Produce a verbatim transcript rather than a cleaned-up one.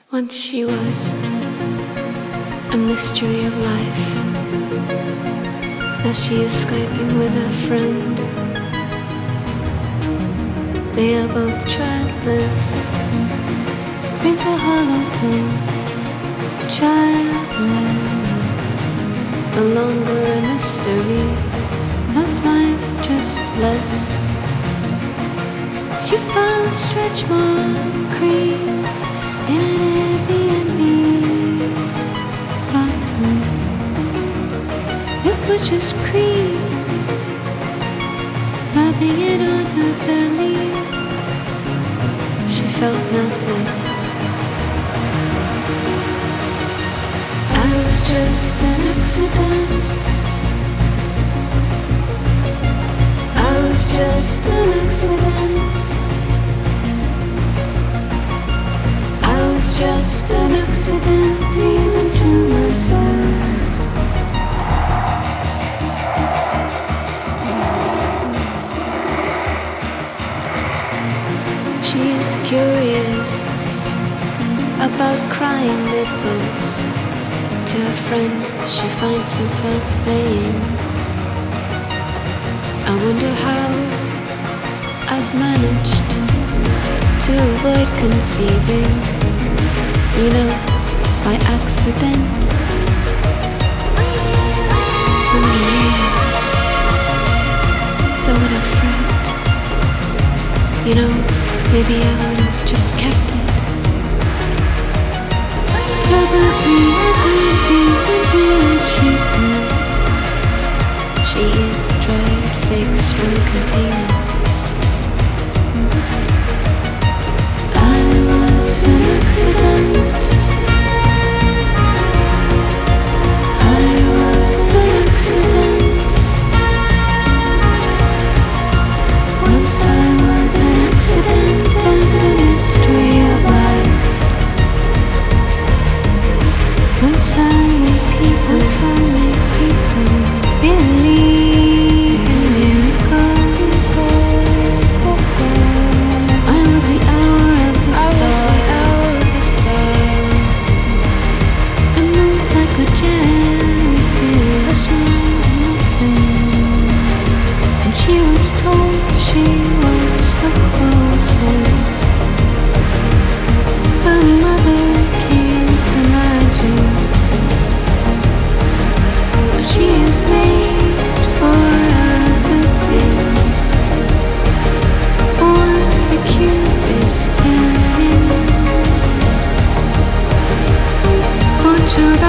Once she was a mystery of life. Now she is Skyping with a friend. They are both childless. Brings a hollow tone. Childless. No longer a mystery of life, just less. She found stretch mark cream in an Airbnb bathroom. It was just cream, rubbing it on her belly. She felt nothing. I was just an accident. I was just an accident. I was just an accident, even to myself. She is curious about crying nipples. To a friend she finds herself saying, I wonder how I've managed to avoid conceiving, you know, by accident. So many years, so little fruit. You know, maybe I would have just kept it. Probably I couldn't even do what she says. She eats dried figs from a container. I was an accident. I was an accident. Once I was an accident and a mystery of life. Once I made people, once I made people believe in miracles. I was the hour of the star. I moved like a jellyfish, nothing. And she was told she was the closest. Her mother came to magic. She is made for other things, born for cutest yearnings, born to